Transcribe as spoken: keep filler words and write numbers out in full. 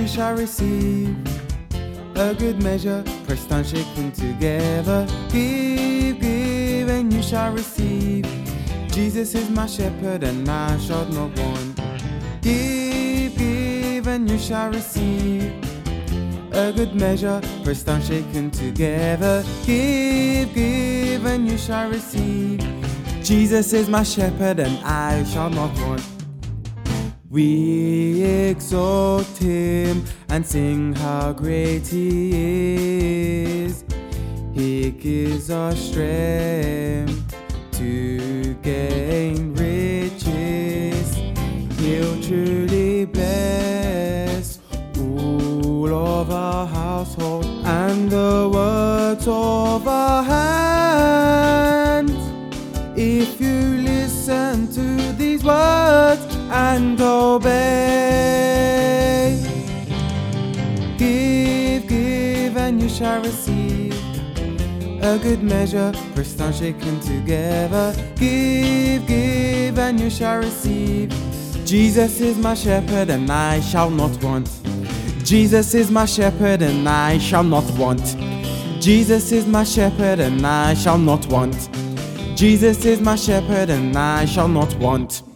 shall receive. A good measure, pressed down, shaken together. Give, give, and you shall receive. Jesus is my shepherd, and I shall not want. Give, give, and you shall receive. A good measure, pressed down, shaken together. Give, give, and you shall receive. Jesus is my shepherd, and I shall not want. We exalt him and sing how great he is. He gives us strength to gain riches. He'll truly bless all of our household and the works of our hands. If you listen to these words and obey, give, give, and you shall receive. A good measure, pressed down, shaken together. Give, give, and you shall receive. Jesus is my shepherd, and I shall not want. Jesus is my shepherd, and I shall not want. Jesus is my shepherd, and I shall not want. Jesus is my shepherd, and I shall not want.